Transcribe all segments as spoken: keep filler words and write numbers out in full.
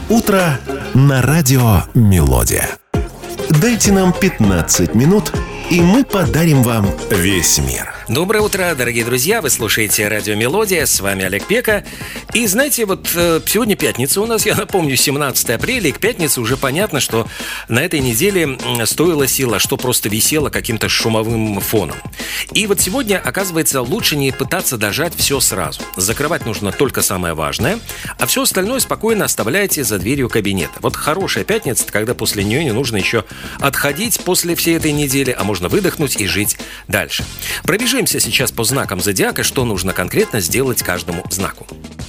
Утро на радио «Мелодия». Дайте нам пятнадцать минут, и мы подарим вам весь мир. Доброе утро, дорогие друзья! Вы слушаете радио «Мелодия», с вами Олег Пека. И знаете, вот э, сегодня пятница у нас, я напомню, семнадцатое апреля, и к пятнице уже понятно, что на этой неделе стоило сила, что просто висело каким-то шумовым фоном. И вот сегодня, оказывается, лучше не пытаться дожать все сразу. Закрывать нужно только самое важное, а все остальное спокойно оставляйте за дверью кабинета. Вот хорошая пятница, когда после нее не нужно еще отходить после всей этой недели, а можно выдохнуть и жить дальше. Пробежим сейчас по знакам зодиака, что нужно конкретно сделать каждому знаку.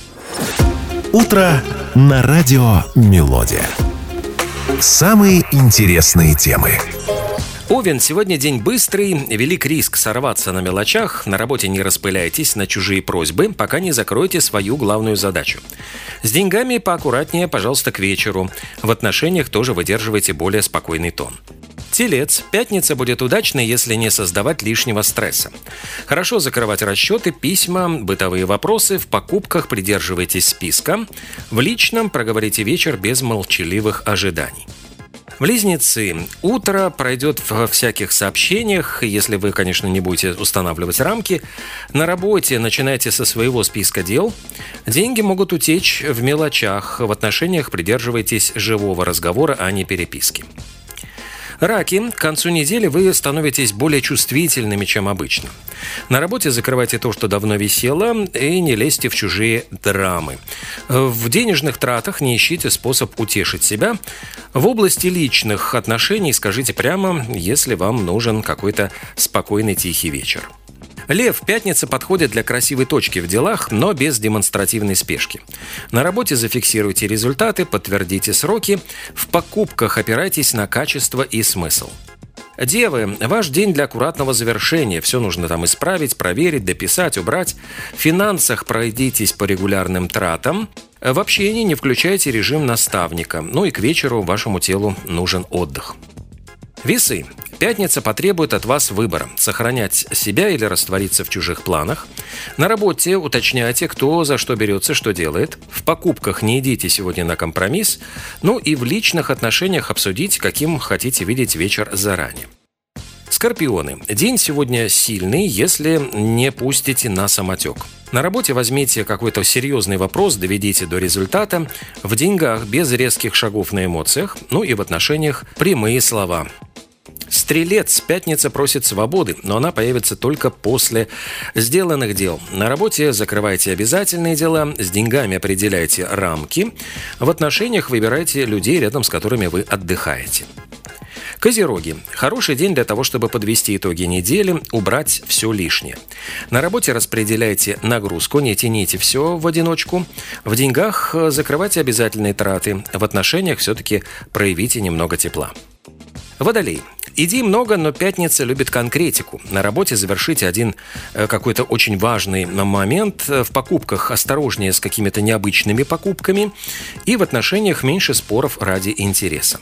Утро на радио «Мелодия». Самые интересные темы. Овен, сегодня день быстрый, велик риск сорваться на мелочах, на работе не распыляйтесь на чужие просьбы, пока не закроете свою главную задачу. С деньгами поаккуратнее, пожалуйста, к вечеру. В отношениях тоже выдерживайте более спокойный тон. Телец. Пятница будет удачной, если не создавать лишнего стресса. Хорошо закрывать расчеты, письма, бытовые вопросы. В покупках придерживайтесь списка. В личном проговорите вечер без молчаливых ожиданий. Близнецы. Утро пройдет во всяких сообщениях, если вы, конечно, не будете устанавливать рамки. На работе начинайте со своего списка дел. Деньги могут утечь в мелочах. В отношениях придерживайтесь живого разговора, а не переписки. Раки. К концу недели вы становитесь более чувствительными, чем обычно. На работе закрывайте то, что давно висело, и не лезьте в чужие драмы. В денежных тратах не ищите способ утешить себя. В области личных отношений скажите прямо, если вам нужен какой-то спокойный тихий вечер. Лев. Пятница подходит для красивой точки в делах, но без демонстративной спешки. На работе зафиксируйте результаты, подтвердите сроки. В покупках опирайтесь на качество и смысл. Девы. Ваш день для аккуратного завершения. Все нужно там исправить, проверить, дописать, убрать. В финансах пройдитесь по регулярным тратам. В общении не включайте режим наставника. Ну и к вечеру вашему телу нужен отдых. Весы. Пятница потребует от вас выбора – сохранять себя или раствориться в чужих планах. На работе уточняйте, кто за что берется, что делает. В покупках не идите сегодня на компромисс. Ну и в личных отношениях обсудите, каким хотите видеть вечер заранее. Скорпионы. День сегодня сильный, если не пустите на самотек. На работе возьмите какой-то серьезный вопрос, доведите до результата. В деньгах без резких шагов на эмоциях. Ну и в отношениях прямые слова. Стрелец. Пятница просит свободы, но она появится только после сделанных дел. На работе закрывайте обязательные дела, с деньгами определяйте рамки. В отношениях выбирайте людей, рядом с которыми вы отдыхаете. Козероги. Хороший день для того, чтобы подвести итоги недели, убрать все лишнее. На работе распределяйте нагрузку, не тяните все в одиночку. В деньгах закрывайте обязательные траты. В отношениях все-таки проявите немного тепла. Водолей. Идей много, но пятница любит конкретику. На работе завершите один э, какой-то очень важный момент. В покупках осторожнее с какими-то необычными покупками. И в отношениях меньше споров ради интереса.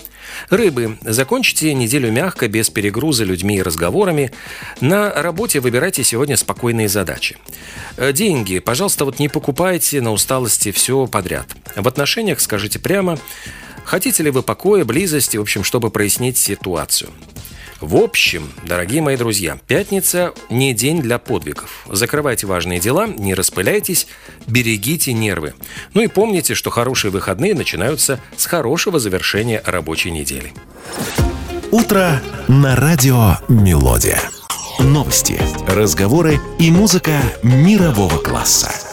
Рыбы. Закончите неделю мягко, без перегруза людьми и разговорами. На работе выбирайте сегодня спокойные задачи. Деньги. Пожалуйста, вот не покупайте на усталости все подряд. В отношениях скажите прямо, хотите ли вы покоя, близости, в общем, чтобы прояснить ситуацию. В общем, дорогие мои друзья, пятница не день для подвигов. Закрывайте важные дела, не распыляйтесь, берегите нервы. Ну и помните, что хорошие выходные начинаются с хорошего завершения рабочей недели. Утро на радио «Мелодия». Новости, разговоры и музыка мирового класса.